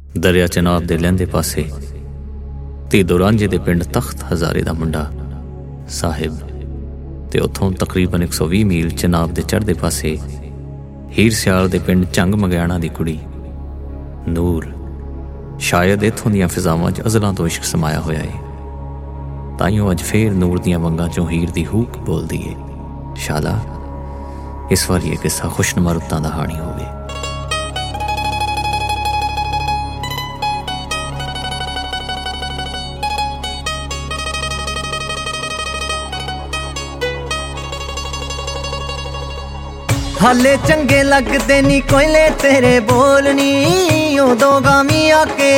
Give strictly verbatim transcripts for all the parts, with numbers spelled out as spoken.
दरिया चनाब दे लैंदे पासे धीदो रांझे दे पिंड तख्त हज़ारे दा मुंडा साहिब ते उत्थों तकरीबन एक सौ भी मील चनाब दे चढ़दे पासे हीर सियाल दे पिंड झंग मगयाणा दी कुड़ी नूर। शायद इत्थों दियां फिजावां च अज़लां तो इश्क समाया होया है, ताइयों अज फेर नूर दियां वंगां चों हीर दी हूक बोलदी है। शाला इस वार ये किस्सा खुशनुमा रुत्तां दा हाणी होवे। हाले चंगे लगदे नी कोयले तेरे बोलनी, उदों गामी आके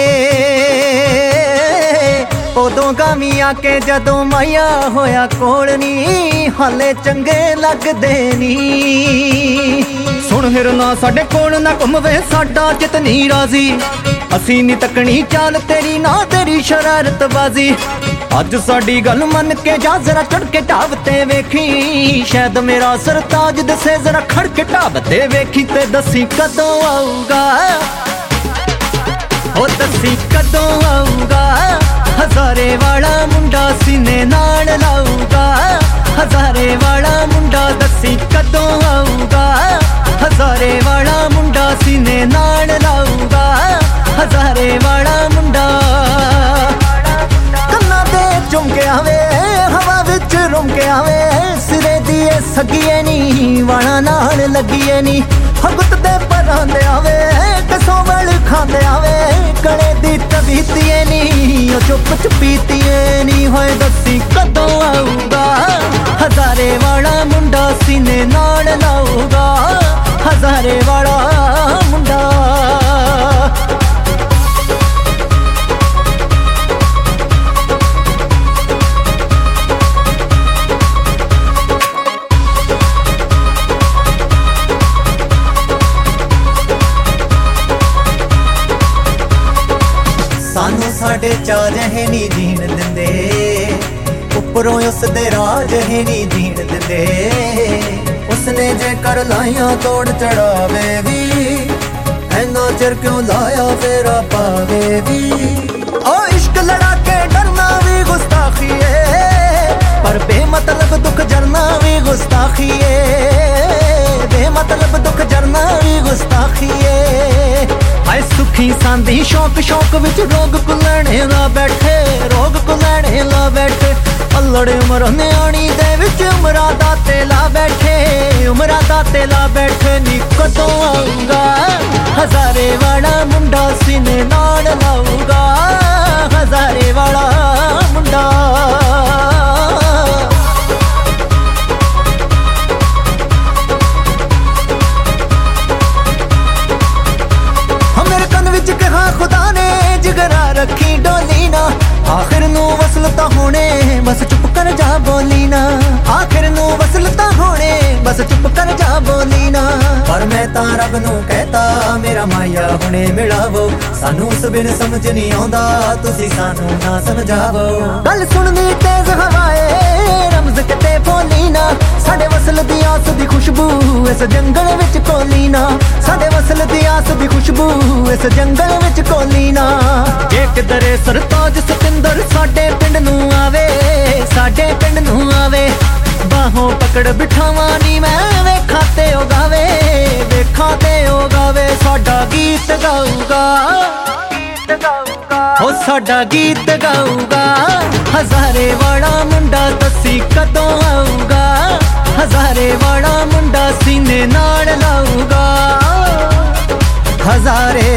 उदों गामी आके जदों माया होया कोलनी। हाले चंगे लगदे नी सुन हिरना साडे कोल ना घुमवे साडा चित नी राजी। असी नी तकनी चाल तेरी ना तेरी शरारत बाजी। अज साडी गल मन के जा जरा चढ़ के ढाब ते वेखी, शायद मेरा सरताज दसे जरा खड़ के ढाब ते वेखी। ते दसी कदों आऊगा ओ दसी कदों आऊगा, हज़ारे वाला मुंडा सीने नाल लाऊगा। हज़ारे वाला मुंडा दसी कदों आऊगा, हज़ारे वाला मुंडा सीने नाल लाऊगा। हज़ारे वाला मुंडा झुम के आवे हवा विच रुम के आवे। सिरे दिए सगिए नी वाणा नाल लगिए नी, हगुत दे परां दे आवे कसों वल खांदे आवे। कड़े दी तबीतिए नी ओ चुप चुपीतिए नी, होए दसी कदों आऊगा। हज़ारे वाला मुंडा सीने नाल लाऊगा। हज़ारे वाला मुंडा सानू साडे चाज है नी जीण दिंदे, उपरों उसदे राज है नी जीण दिंदे। उसने जे कर लाइया तोड़ चढ़ावे भी, ऐना चिर क्यों लाया फेरा पावे भी। ओ इश्क लड़ा के डरना भी गुस्ताखी है, पर बेमतलब दुख जरना भी गुस्ताखी है। बेमतलब दुख जरना भी गुस्ताखी है। हाय सुखी सांदी शौक शौक विच रोग को लैणे ला बैठे, रोग को लैणे ला बैठे। अल्लड़े उमर न्याणी दे विच उमरा दाते ला बैठे, उमरा दाते ला बैठे। नी कदों आऊगा, हज़ारे वाला मुंडा सीने नाल लाऊगा। हज़ारे वाला मुंडा खुदा ने जिगरा रखी डोली ना। आखिर नू वसलता होने बस चुप कर जा बोली ना। आखिर नू वसलता होने बस चुप कर जा बोली ना। पर मैं तां रब नू कहता मेरा माया हुणे मिलावो। सानू उस बिन समझ नहीं आउंदा, तुसी सानू ना समझावो। गल सुननी तेज हवाए रमज किते बोली ना। साडे वसल दी आस दी खुशबू इस जंगल विच कोली ना। साडे वसल दी आस दी खुशबू इस जंगल विच कोली ना। जे किधरे सरताज सतिंदर साडे पिंड नू आवे, साडे पिंड नू आवे। बाहों पकड़ बिठावा नी मैं वेखा ते ओ गावे, वेखा ते ओ गावे। साडा गीत गाऊगा, ओ साडा गीत गाऊगा। हज़ारे वाला मुंडा दसी कदों आऊगा। हज़ारे वाला मुंडा सीने नाल लाऊगा। हज़ारे